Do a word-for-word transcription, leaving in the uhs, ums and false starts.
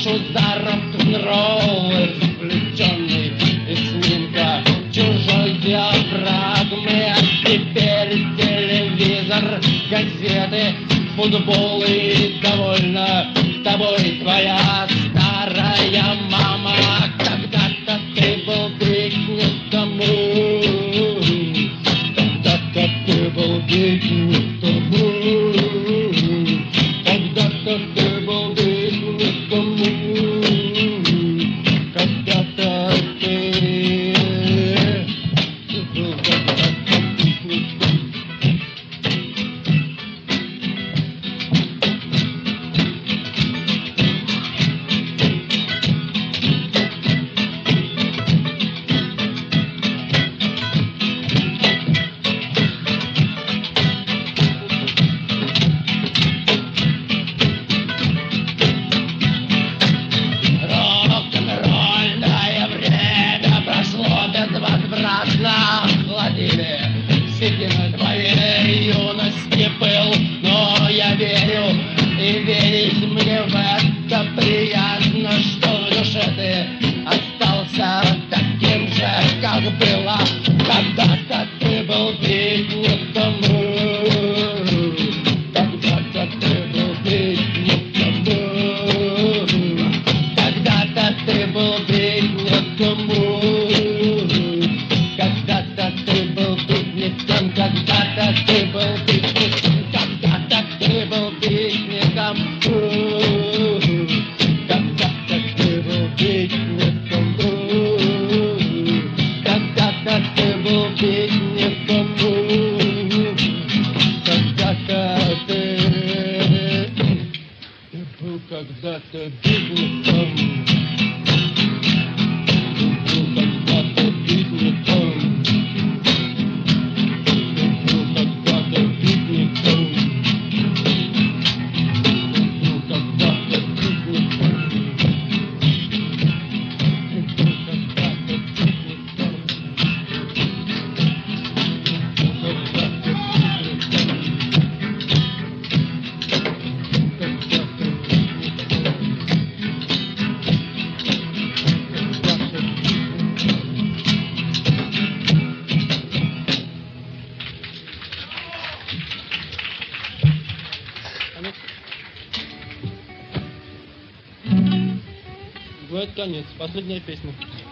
душу за рок-н-ролл, сплетенный из сминка чужой диафрагмы. А теперь телевизор, газеты, футбол и довольно тобой твоя старая мама. Когда-то ты был беднее тому, когда-то ты был беднее тому, когда-то ты был беднее тому, когда-то ты был охладили седины твоей юности пыл. Но я верю, и верить мне в это приятно, что в душе ты остался таким же, как было. Когда-то ты был беднее тому, когда-то ты был беднее тому, когда-то ты был беднее тому, когда-то ты был бедняком, когда-то ты был бедняком, когда-то ты был бедняком, когда-то ты был бедняком, когда-то ты был бедняком, когда-то ты был когда-то бедняком. Бывает конец. Последняя песня.